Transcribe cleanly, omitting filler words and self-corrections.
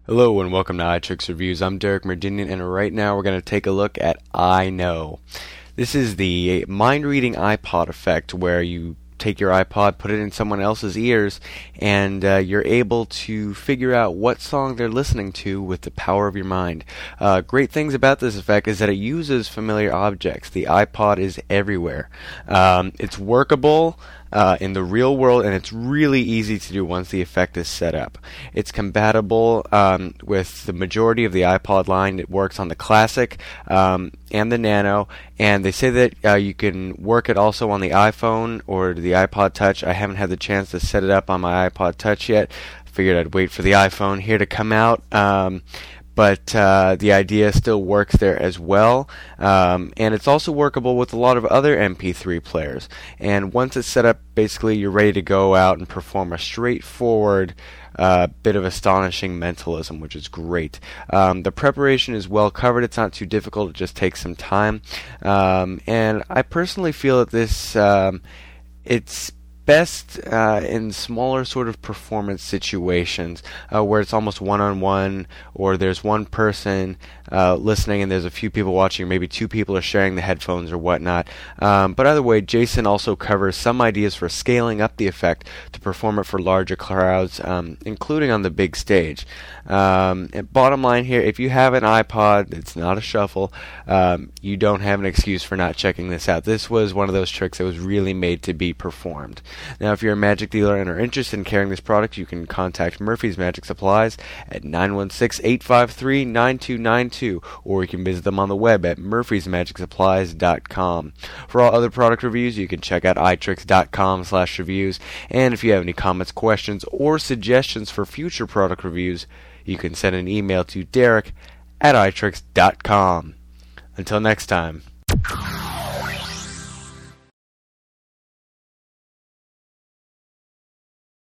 Hello and welcome to iTricks Reviews. I'm Derek Merdinian, and right now we're going to take a look at I Know. This is the mind-reading iPod effect, where you take your iPod, put it in someone else's ears, and you're able to figure out what song they're listening to with the power of your mind. Great things about this effect is that it uses familiar objects. The iPod is everywhere. It's workable in the real world, and it's really easy to do once the effect is set up. It's compatible with the majority of the iPod line. It works on the Classic and the Nano, and they say that you can work it also on the iPhone or the iPod Touch. I haven't had the chance to set it up on my iPod Touch yet. Figured I'd wait for the iPhone here to come out. But the idea still works there as well, and it's also workable with a lot of other MP3 players. And once it's set up, basically you're ready to go out and perform a straightforward bit of astonishing mentalism, which is great. The preparation is well covered. It's not too difficult. It just takes some time. And I personally feel that this it's best in smaller sort of performance situations where it's almost one-on-one, or there's one person listening and there's a few people watching, or maybe two people are sharing the headphones or whatnot. But either way, Jason also covers some ideas for scaling up the effect to perform it for larger crowds, including on the big stage. And bottom line here, if you have an iPod, it's not a shuffle, you don't have an excuse for not checking this out. This was one of those tricks that was really made to be performed. Now, if you're a magic dealer and are interested in carrying this product, you can contact Murphy's Magic Supplies at 916-853-9292, or you can visit them on the web at murphysmagicsupplies.com. For all other product reviews, you can check out iTricks.com/reviews, and if you have any comments, questions, or suggestions for future product reviews, you can send an email to Derek at iTricks.com. Until next time.